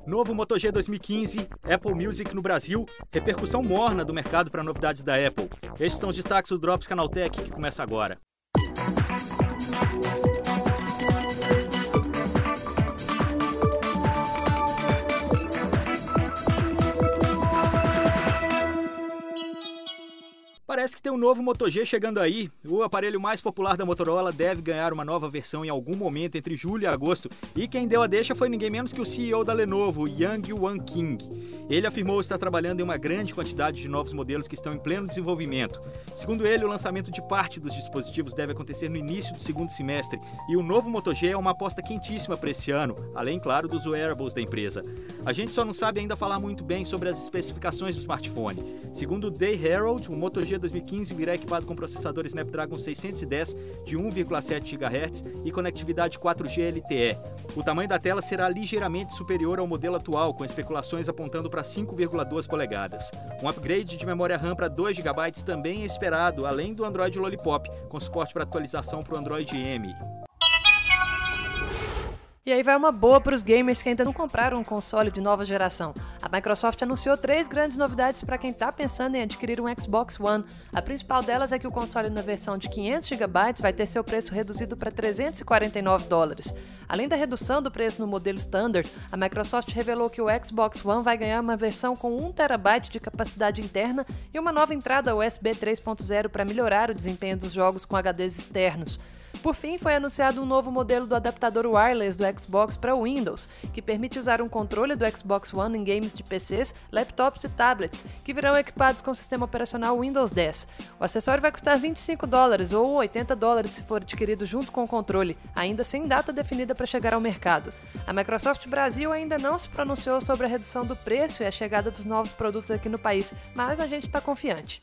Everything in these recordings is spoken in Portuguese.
Novo Moto G 2015, Apple Music no Brasil, repercussão morna do mercado para novidades da Apple. Estes são os destaques do Drops Canaltech, que começa agora. Parece que tem um novo Moto G chegando aí. O aparelho mais popular da Motorola deve ganhar uma nova versão em algum momento entre julho e agosto. E quem deu a deixa foi ninguém menos que o CEO da Lenovo, Yang Wan King. Ele afirmou estar trabalhando em uma grande quantidade de novos modelos que estão em pleno desenvolvimento. Segundo ele, o lançamento de parte dos dispositivos deve acontecer no início do segundo semestre. E o novo Moto G é uma aposta quentíssima para esse ano, além, claro, dos wearables da empresa. A gente só não sabe ainda falar muito bem sobre as especificações do smartphone. Segundo o Day Herald, o Moto G 2015 virá equipado com processador Snapdragon 610 de 1,7 GHz e conectividade 4G LTE. O tamanho da tela será ligeiramente superior ao modelo atual, com especulações apontando para 5,2 polegadas. Um upgrade de memória RAM para 2 GB também é esperado, além do Android Lollipop, com suporte para atualização para o Android M. E aí vai uma boa para os gamers que ainda não compraram um console de nova geração. A Microsoft anunciou 3 grandes novidades para quem está pensando em adquirir um Xbox One. A principal delas é que o console na versão de 500 GB vai ter seu preço reduzido para $349. Além da redução do preço no modelo Standard, a Microsoft revelou que o Xbox One vai ganhar uma versão com 1 TB de capacidade interna e uma nova entrada USB 3.0 para melhorar o desempenho dos jogos com HDs externos. Por fim, foi anunciado um novo modelo do adaptador wireless do Xbox para Windows, que permite usar um controle do Xbox One em games de PCs, laptops e tablets, que virão equipados com o sistema operacional Windows 10. O acessório vai custar $25 ou $80 se for adquirido junto com o controle, ainda sem data definida para chegar ao mercado. A Microsoft Brasil ainda não se pronunciou sobre a redução do preço e a chegada dos novos produtos aqui no país, mas a gente está confiante.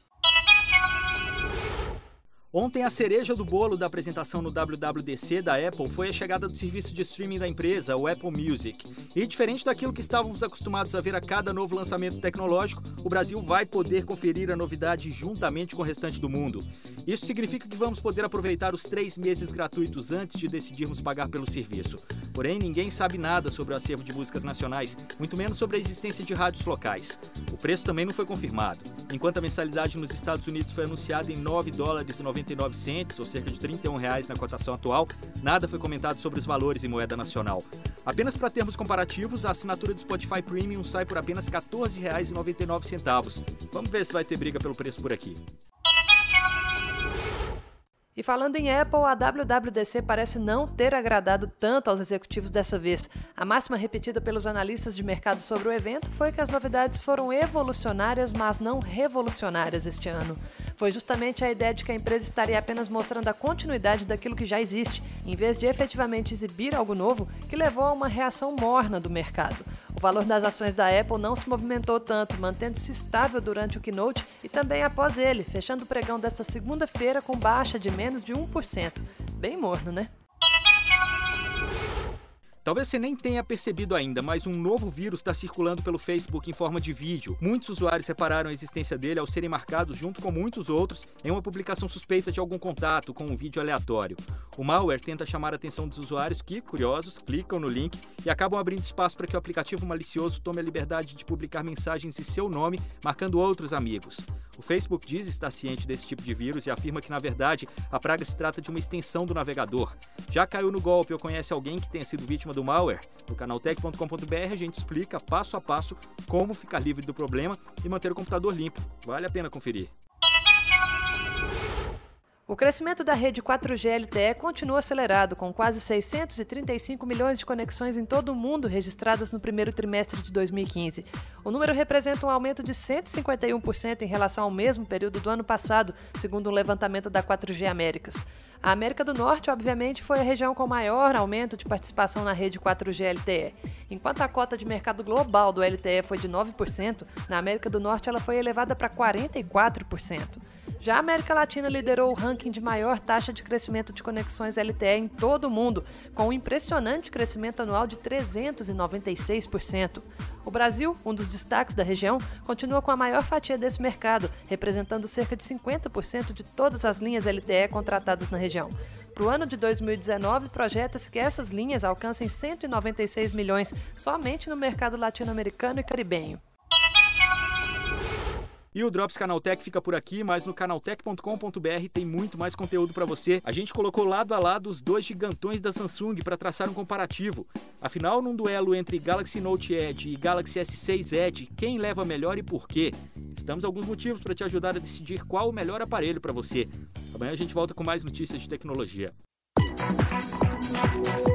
Ontem, a cereja do bolo da apresentação no WWDC da Apple foi a chegada do serviço de streaming da empresa, o Apple Music. E diferente daquilo que estávamos acostumados a ver a cada novo lançamento tecnológico, o Brasil vai poder conferir a novidade juntamente com o restante do mundo. Isso significa que vamos poder aproveitar os 3 meses gratuitos antes de decidirmos pagar pelo serviço. Porém, ninguém sabe nada sobre o acervo de músicas nacionais, muito menos sobre a existência de rádios locais. O preço também não foi confirmado. Enquanto a mensalidade nos Estados Unidos foi anunciada em $9,99, ou cerca de R$31 na cotação atual, nada foi comentado sobre os valores em moeda nacional. Apenas para termos comparativos, a assinatura do Spotify Premium sai por apenas R$14,99. Vamos ver se vai ter briga pelo preço por aqui. E falando em Apple, a WWDC parece não ter agradado tanto aos executivos dessa vez. A máxima repetida pelos analistas de mercado sobre o evento foi que as novidades foram evolucionárias, mas não revolucionárias este ano. Foi justamente a ideia de que a empresa estaria apenas mostrando a continuidade daquilo que já existe, em vez de efetivamente exibir algo novo, que levou a uma reação morna do mercado. O valor das ações da Apple não se movimentou tanto, mantendo-se estável durante o keynote e também após ele, fechando o pregão desta segunda-feira com baixa de menos de 1%. Bem morno, né? Talvez você nem tenha percebido ainda, mas um novo vírus está circulando pelo Facebook em forma de vídeo. Muitos usuários repararam a existência dele ao serem marcados, junto com muitos outros, em uma publicação suspeita de algum contato com um vídeo aleatório. O malware tenta chamar a atenção dos usuários que, curiosos, clicam no link e acabam abrindo espaço para que o aplicativo malicioso tome a liberdade de publicar mensagens em seu nome, marcando outros amigos. O Facebook diz estar ciente desse tipo de vírus e afirma que, na verdade, a praga se trata de uma extensão do navegador. Já caiu no golpe ou conhece alguém que tenha sido vítima do malware? No canaltech.com.br a gente explica passo a passo como ficar livre do problema e manter o computador limpo. Vale a pena conferir. O crescimento da rede 4G LTE continua acelerado, com quase 635 milhões de conexões em todo o mundo registradas no primeiro trimestre de 2015. O número representa um aumento de 151% em relação ao mesmo período do ano passado, segundo um levantamento da 4G Américas. A América do Norte, obviamente, foi a região com maior aumento de participação na rede 4G LTE. Enquanto a cota de mercado global do LTE foi de 9%, na América do Norte ela foi elevada para 44%. Já a América Latina liderou o ranking de maior taxa de crescimento de conexões LTE em todo o mundo, com um impressionante crescimento anual de 396%. O Brasil, um dos destaques da região, continua com a maior fatia desse mercado, representando cerca de 50% de todas as linhas LTE contratadas na região. Para o ano de 2019, projeta-se que essas linhas alcancem 196 milhões somente no mercado latino-americano e caribenho. E o Drops Canaltech fica por aqui, mas no canaltech.com.br tem muito mais conteúdo para você. A gente colocou lado a lado os dois gigantões da Samsung para traçar um comparativo. Afinal, num duelo entre Galaxy Note Edge e Galaxy S6 Edge, quem leva melhor e por quê? Estamos alguns motivos para te ajudar a decidir qual o melhor aparelho para você. Amanhã a gente volta com mais notícias de tecnologia.